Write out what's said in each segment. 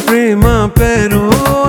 ప్రేమ పేరు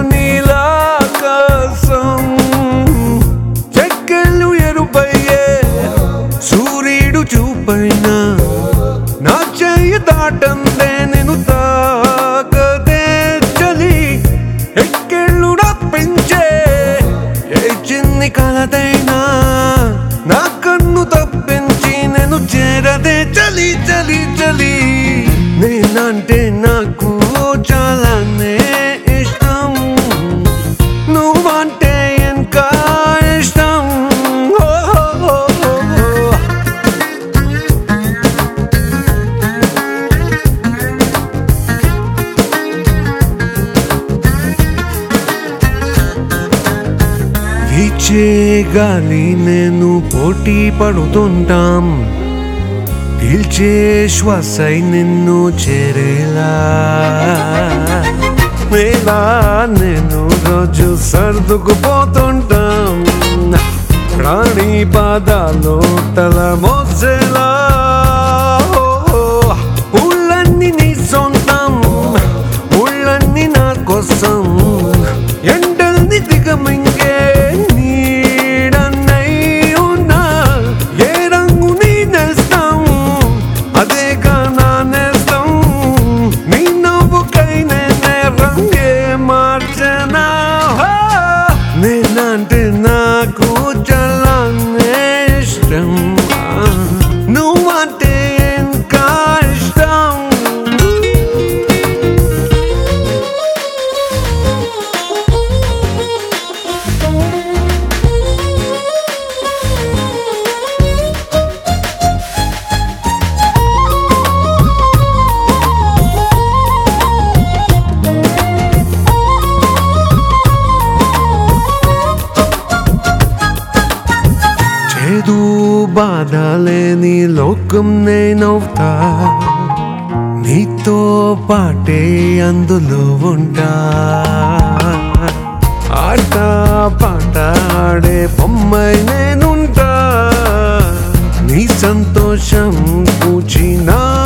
నీలాకాశం చెక్కలు ఎరుపయ్యే సూర్యుడు చూపైన నా చెయ్యి దాటందే నేను తాకదే చలి ఎక్కెళ్ళు పెంచే ఏ చిన్ని కలదైనా నా కన్ను తప్పించి నేను చేరదే చలి చలి చలి నేనంటే నాకు చాలానే ఇష్టం నువ్వంటే ఇంకా ఇష్టం వీచే గాలి నేను పోటీ పడుతుంటాం పీల్చే శ్వాసై నిన్ను చేరేలా మేలా నేను రోజు సర్దుకుపోతుంటాం ప్రాణి పాదాలు తల మోసేలా ఊళ్ళన్నీ నీ సొంతం ఊళ్ళన్నీ నా కోసం ఎండల్ని దిగమింగే నీడన్నై ఉన్నా ఏ రంగు నీ నేస్తం అదేగా నా నేస్తం నీ నవ్వుకై నేనే రంగే మార్చనా నేనంటే నాకు చాలానే ఇష్టం నువ్వంటే ఇంకా ఇష్టం చేదు బాధ లేని లోకం నేనవుతా నీతో పాటే అందులో ఉంటా ఆట పాట ఆడే బొమ్మై నేనుంటా నీ సంతోషం కూర్చి నా